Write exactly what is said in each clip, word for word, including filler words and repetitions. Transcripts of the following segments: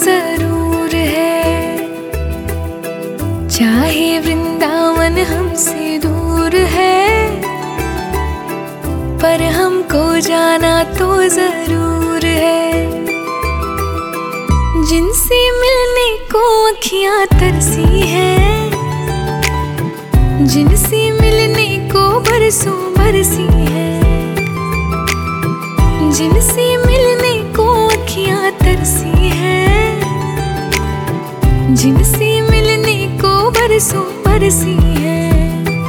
जरूर है। चाहे वृंदावन हमसे दूर है, पर हमको जाना तो जरूर है। जिनसे मिलने को अखियां तरसी हैं, जिनसे मिलने को बरसों बरसी हैं, जिनसे मिलने को अखियां तरसी हैं, जिनसे मिलने को बरसों बरसी हैं।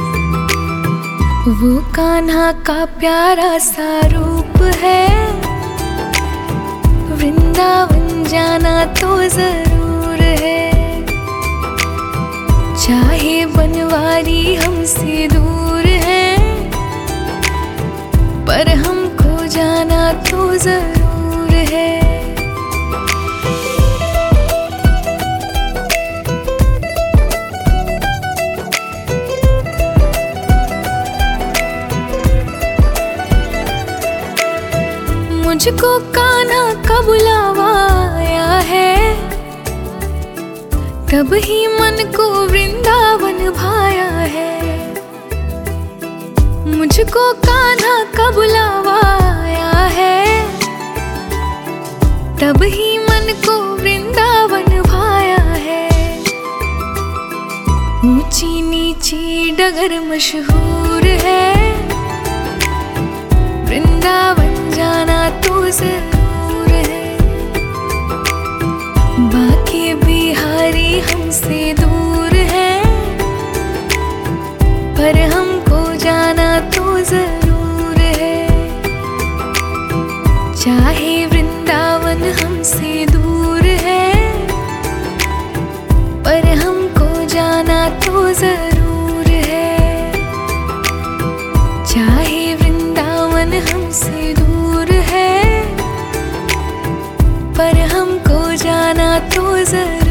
वो कान्हा का प्यारा सा रूप है, वृंदावन जाना तो जरूर है। चाहे बनवारी हमसे दूर है, पर हमको जाना तो जरूर है। मुझको कान्हा का बुलावा आया है, तब ही मन को वृंदावन भाया है। मुझको कान्हा का बुलावा आया है, तब ही मन को वृंदावन भाया है। ऊंची नीची डगर मशहूर है, वृंदावन जाना तो जरूर है। बाकी बिहारी हमसे दूर है, पर हमको जाना तो जरूर है। चाहे वृंदावन हमसे दूर है, पर हमको जाना तो जरूर है। चाहे वृंदावन हमसे दूर है, पर हमको जाना तो जरूर